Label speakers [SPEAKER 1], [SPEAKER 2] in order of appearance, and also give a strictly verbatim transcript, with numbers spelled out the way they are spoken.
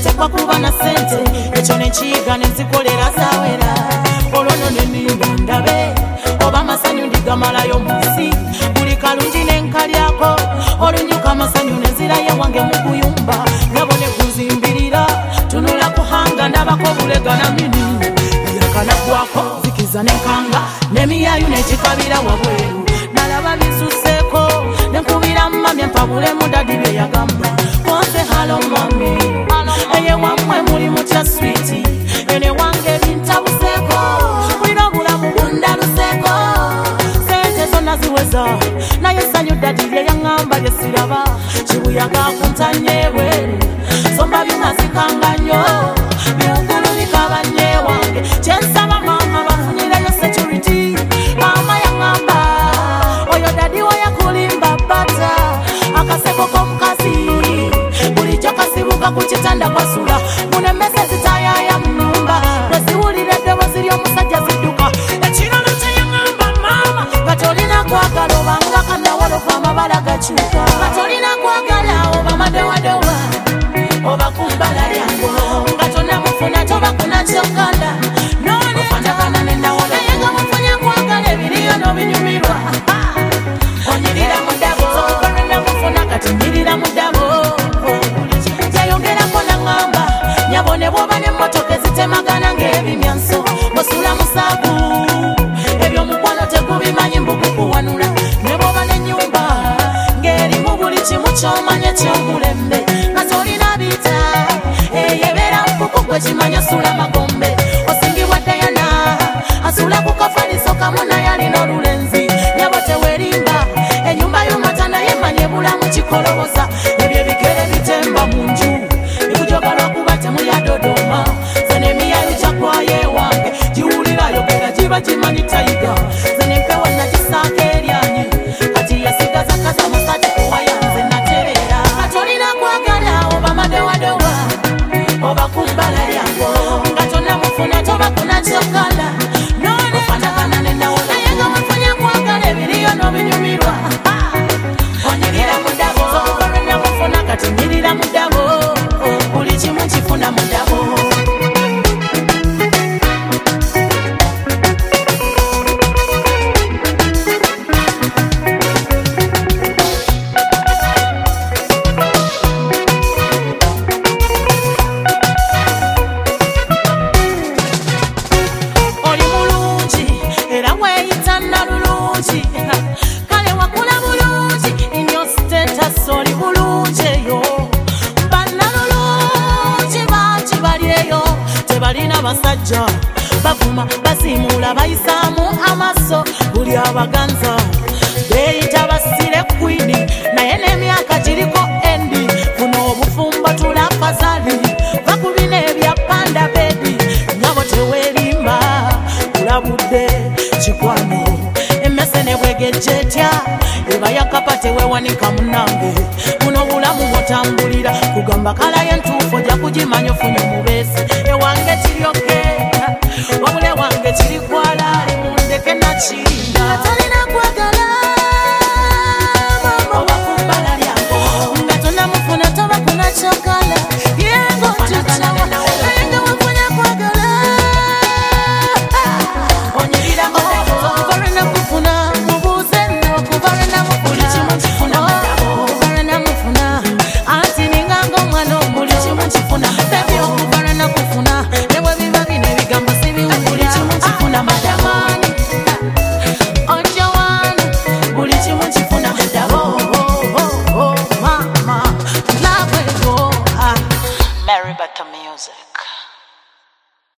[SPEAKER 1] natekwa kuba na sente ekyo nenkiyiga nenzikolera zawera olwono nenimba ndabe oba amasanyu ndigamalayo mu nsi buli kalungi nenkalyako olunyuka amasanyu nenzirayo wange mu kuyumba nyabone kuzimbirira tunula kuhanga ndabako bulegana mini yakanagwako zikiza nenkanga nemiyayu nekikabira wabweru nalaba bisuseeko nenkubira mamye mpabule mudadi bye yagamba konse halo mami eye wamwe muli mutya switi ene wange bintabuseeko kulina obulamu bundaluseeko sente zonna ziweza naye sanyu dadi lye yaŋŋamba lye siraba kibuyaga kuntanyebweru somba bimazikanga nnyo biwugulu bikabanye wange kyensaba mama bafunyireyo security mama yaŋŋamba oyo dadi we yakulimba bata akaseko k'omukazi bulijjo kasibuka ku kitanda kwasula munemese zitayaya mu nnyumba lweziwulira eddoboozi ly'omusajja zidduka ekirala kye yaŋŋamba mama nga tolina kwagala obanga kanawoloka amabala gakyuka nga tolina kwagala oba madewadewa oba kubbala lyango nga tonamufuna toba kunakyokala nonetakana nenawolo naye nga mufunya kwagala ebiriyo n'obinyumirwa onyirira mudabo namufuna kati nyirira mudabo yayongerako naŋŋamba nyabone bwoba n'emmotoka ezitemagana ng'ebimyanso osula musaagu ebyomukwano tegubimanyi mbukukuwanula ne bwoba n'ennyumba ng'erimu buli kimu ky'omanye ky'omulembe nga tolina bita eyebeera mpuku gwe kimanya sula magombe osingibwa dayana asula ku kafaliso kamu naye alina olulenzi nyabo tewerimba ennyumba y'omata naye manye bulamu kikoloboza ebyo ebigere bitemba mu nju ekujogalwa kuba temulya dodoma zenemiyayo kyakwaye wange giwulira yogera giba gimanyi tayiga zenempewo nagisaako eryanyi kati yasigaza kaza musati kuwayanze natereera katolina kwagala oba madewadewa oba kubbala lyango nga tonamufuna toba kunakyokala nonefanagana nenawolo naye nga mufunya kwagala ebiriyo n'obinyumirwa onyirira mudabo namufuna kati nyirira mudabo buli kimu kifuna mudabo oli mulungi era weeyita nalulungi kale wakula bulungi inyo status oli bulungi eyo bannalulungi bangi bali eyo tebalina basajja bavuma basimuula bayisaamu amaso buli abaganza beeyita basire kwini naye n'emyaka giriko endi funa obufumbo tula fazali bakubina ebyapanda bedi nyabo tewerimba kulabudde kikwano emmese ne bwegejja etya eba yakapa tewewanika munange buno bulamu bwotambulira kugamba kala y'entuufu ojja kugimanya ofunye